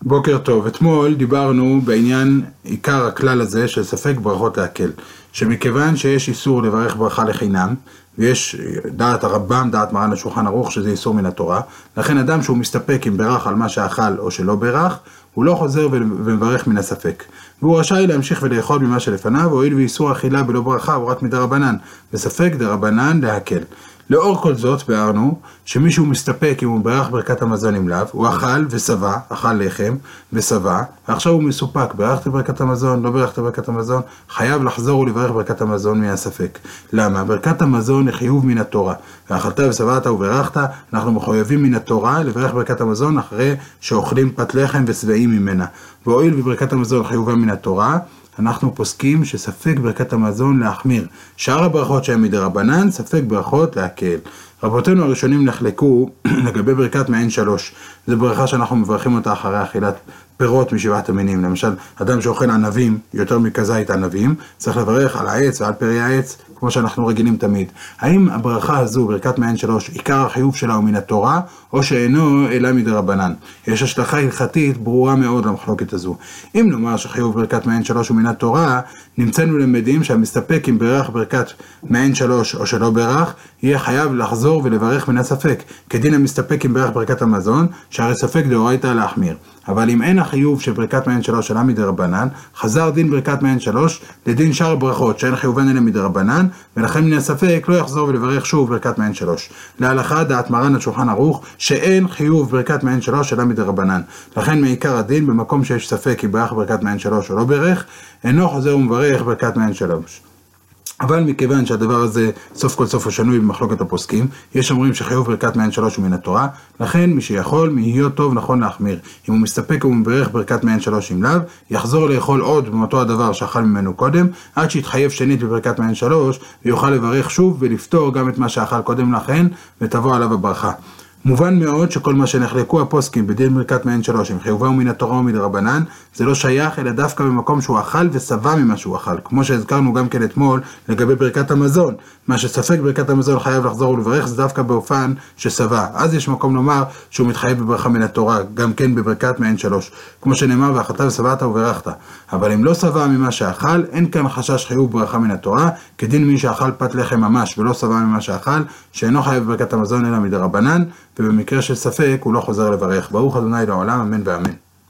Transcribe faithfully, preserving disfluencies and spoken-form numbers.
בוקר טוב. אתמול דיברנו בעניין עיקר הכלל הזה של ספק ברכות להקל, שמכיוון שיש איסור לברך ברכה לחינם, ויש דעת הרמב"ם, דעת מרן השולחן ערוך שזה איסור מן התורה, לכן אדם שהוא מסתפק אם ברך על מה שאכל או שלא ברך, הוא לא חוזר ומברך מן הספק, והוא רשאי להמשיך ולאכול ממה שלפניו, הואיל ואיסור אכילה בלא ברכה הוא רק מדרבנן, וספק דרבנן להקל. לאור כל זאת בארנו שמישהו מסתפק אם הוא ברך ברכת המזון עם לאו, הוא אכל ושבע, אכל לחם ושבע, ועכשיו הוא מסופק, ברכת ברכת המזון, לא ברכת ברכת המזון, חייב לחזור ולברך ברכת המזון מהספק. למה? ברכת המזון היא חיוב מן התורה, ואכלת ושבעת וברכת, אנחנו מחויבים מן התורה לברך ברכת המזון אחרי שאוכלים פת לחם ושבעים ממנה. והואיל בברכת המזון חיובה מן התורה, אנחנו פוסקים שספק ברכת המזון להחמיר. שאר הברכות שהן מדרבנן, ספק ברכות להקל. רבותינו הראשונים נחלקו לגבי ברכת מעין שלוש. זו ברכה שאנחנו מברכים אותה אחרי אכילת פירות משבעת המינים. למשל, אדם שאוכל ענבים, יותר מכזית ענבים, צריך לברך על העץ ועל פרי העץ, כמו שאנחנו רגילים תמיד. האם הברכה הזו, ברכת מעין שלוש, עיקר החיוב שלה הוא מן התורה, או שאינו אלא מדרבנן? יש השלכה הלכתית ברורה מאוד למחלוקת הזו. אם נאמר שחיוב ברכת מעין שלוש הוא מן התורה, נמצאנו למדים שהמסתפק אם ברך ברכת מעין שלוש או שלא ברך, יהיה חייב לחזור ולברך מן הספק, כדין המסתפק אם ברך ברכת המזון, שהרי ספק דאורייתא להחמיר. אבל אם אין החיוב של ברכת מעין שלוש שלה מדרבנן, חזר דין ברכת מעין שלוש לדין שאר הברכות שאין חיובן אלה מדרבנן, ולכן מן הספק לא יחזור ולברך שוב ברכת מעין שלוש. להלכה דעת מרן השולחן ערוך שאין חיוב ברכת מעין שלוש שלה מדרבנן. לכן מעיקר הדין במקום שיש ספק אם ברך ברכת מעין שלוש או לא ברך, אינו חוזר ומברך ברכת מעין שלוש. אבל מכיוון שהדבר הזה סוף כל סוף הוא שנוי במחלוקת הפוסקים, יש אומרים שחיוב ברכת מעין שלוש הוא מן התורה, לכן מי שיכול מהיות טוב נכון להחמיר. אם הוא מסתפק ומברך ברכת מעין שלוש עם לאו, יחזור לאכול עוד מאותו הדבר שאכל ממנו קודם, עד שיתחייב שנית בברכת מעין שלוש, ויוכל לברך שוב ולפתור גם את מה שאכל קודם לכן, ותבוא עליו הברכה. מובן מאוד שכל מה שנחלקו הפוסקים בדין ברכת מעין שלוש, אם חיובה הוא מן התורה או מדרבנן, זה לא שייך אלא דווקא במקום שהוא אכל ושבע ממה שהוא אכל, כמו שהזכרנו גם כן אתמול לגבי ברכת המזון. מה שספק ברכת המזון חייב לחזור ולברך זה דווקא באופן ששבע, אז יש מקום לומר שהוא מתחייב בברכה מן התורה, גם כן בברכת מעין שלוש, כמו שנאמר ואכלת ושבעת וברכת. אבל אם לא שבע ממה שאכל, אין כאן חשש חיוב ברכה מן התורה, כדין מי שאכל פת לחם ממש ולא שבע ממה שאכל, שאינו חייב בברכת המזון אלא מדרבנן, ובמקרה של ספק הוא לא חוזר לברך. ברוך ה' לעולם, אמן ואמן.